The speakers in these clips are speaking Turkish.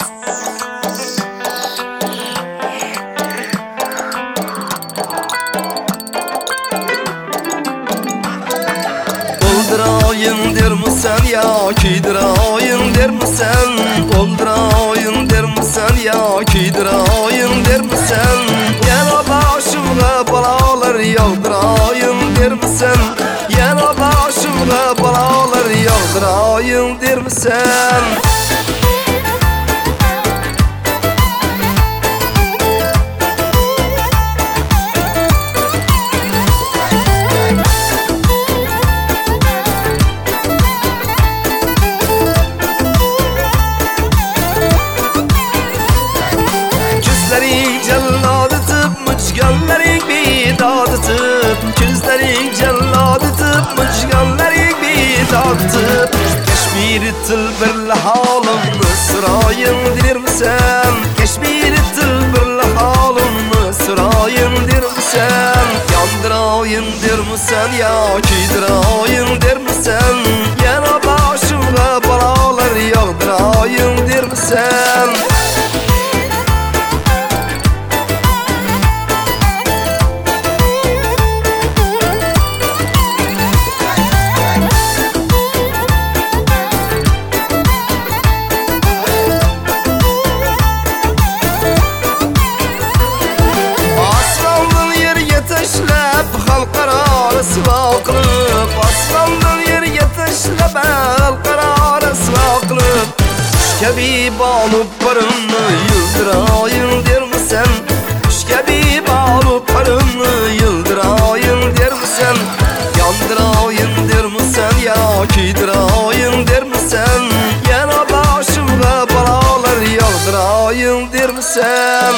Oldirayın dermisan ya kiydirayın dermisan? Oldirayın dermisan ya kiydirayın dermisan? Yana başımga balalar yağdırayın dermisan? Yana başımga balalar yağdırayın dermisan? Mücganlaring bidadıtıp, Kuzlaring jalladıtıp, Mücganlaring bidadıtıp. Keşmiri til birli halimni sırayın dermisan? Keşmiri til birli halimni sırayın dermisan? Yandırayın dermisan ya kiydirayın dermisan? Yana başımga balalar yağdırayın dermisan? Sıva qılıp, aslandan yerge tashlab alqarara sıva qılıp. Şkabib alıp barımni yıldırayın dermisan? Şkabib alıp barımni yıldırayın dermisan? Yandırayın dermisan ya kiydirayın dermisan? Yana başımga balalar yağdırayın dermisan?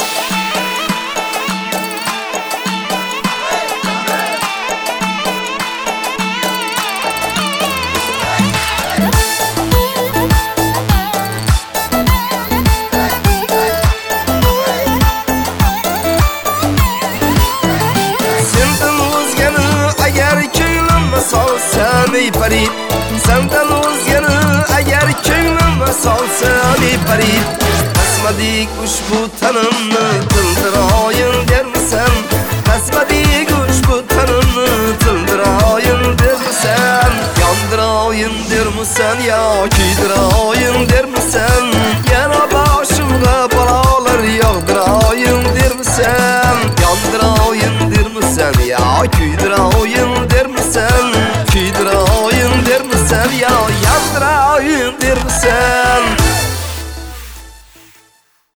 Salsam ey parit, senden o'zgani agar ko'nglimga solsam ey parit. Tasmadik ushbu tanimni tildirayın dermisan? Tasmadik ushbu tanimni tildirayın dermisan? Yandırayın dermisan ya kiydirayın dermisan? Yana başımga balalar yağdırayın dermisan? Yandırayın dermisan ya kiydirayın dermisan? Kiydirayın dermisan ya yandırayın dermisan?